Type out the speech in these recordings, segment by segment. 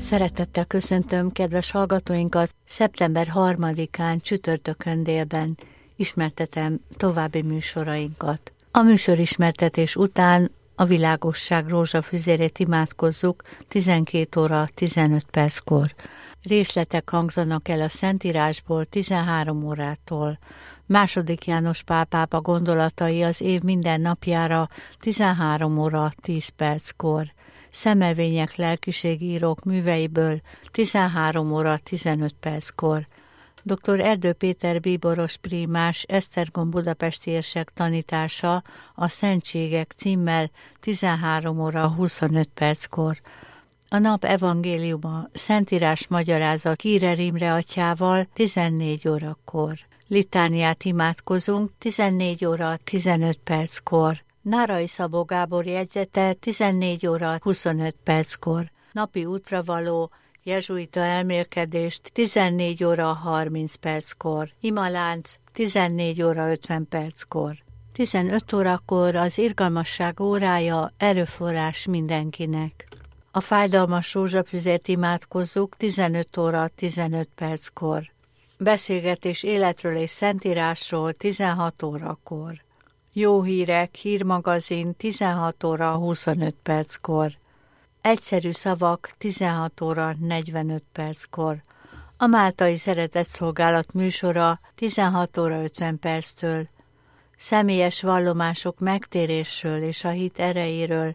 Szeretettel köszöntöm kedves hallgatóinkat, szeptember 3-án csütörtökön délben ismertetem további műsorainkat. A műsorismertetés után a világosság rózsafüzérét imádkozzuk 12 óra 15 perckor. Részletek hangzanak el a Szentírásból 13 órától. II. János Pál pápa gondolatai az év minden napjára 13 óra 10 perckor. Szemelvények lelkiségírók műveiből 13 óra 15 perckor. Dr. Erdő Péter bíboros prímás Esztergom budapesti érsek tanítása a Szentségek címmel 13 óra 25 perckor. A nap evangéliuma Szentírás magyarázat Kírer Imre atyával 14 órakor. Litániát imádkozunk 14 óra 15 perckor. Nárai Szabó Gábor jegyzete 14 óra 25 perckor. Napi útravaló jezsuita elmélkedést 14 óra 30 perckor. Imalánc 14 óra 50 perckor. 15 órakor az irgalmasság órája, erőforrás mindenkinek. A fájdalmas rózsafüzért imádkozzuk 15 óra 15 perckor. Beszélgetés életről és szentírásról 16 órakor. Jó hírek, hírmagazin 16 óra 25 perckor. Egyszerű szavak 16 óra 45 perckor. A Máltai Szeretetszolgálat műsora 16 óra 50 perctől. Személyes vallomások megtérésről és a hit erejéről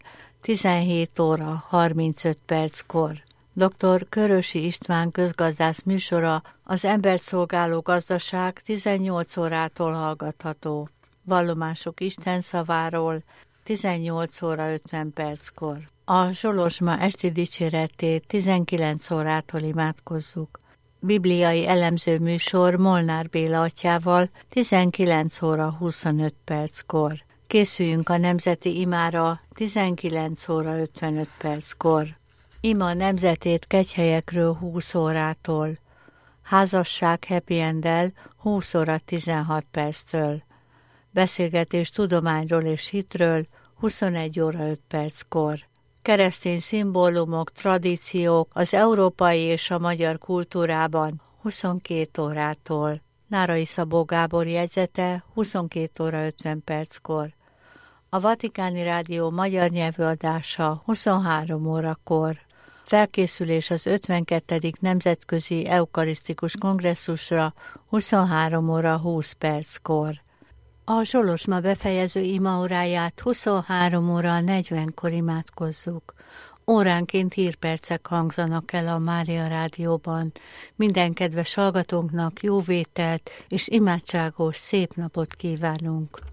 17 óra 35 perckor. Dr. Körösi István közgazdász műsora az embert szolgáló gazdaság 18 órától hallgatható. Vallomások Isten szaváról 18 óra 50 perckor. A Zsolozsma esti dicséretét 19 órától imádkozzuk. Bibliai elemző műsor Molnár Béla atyával 19 óra 25 perckor. Készüljünk a nemzeti imára 19 óra 55 perckor. Ima nemzetét Kegyhelyekről 20 órától. Házasság happy end-el 20 óra 16 perctől. Beszélgetés tudományról és hitről 21 óra 5 perckor. Keresztény szimbólumok, tradíciók az európai és a magyar kultúrában 22 órától. Nárai Szabó Gábor jegyzete 22 óra 50 perckor. A Vatikáni Rádió magyar nyelvű adása 23 órakor. Felkészülés az 52. Nemzetközi Eukarisztikus Kongresszusra 23 óra 20 perckor. A Zsolozsma befejező imaóráját 23 óra 40-kor imádkozzuk. Óránként hírpercek hangzanak el a Mária Rádióban. Minden kedves hallgatónknak jó vételt és imádságos szép napot kívánunk!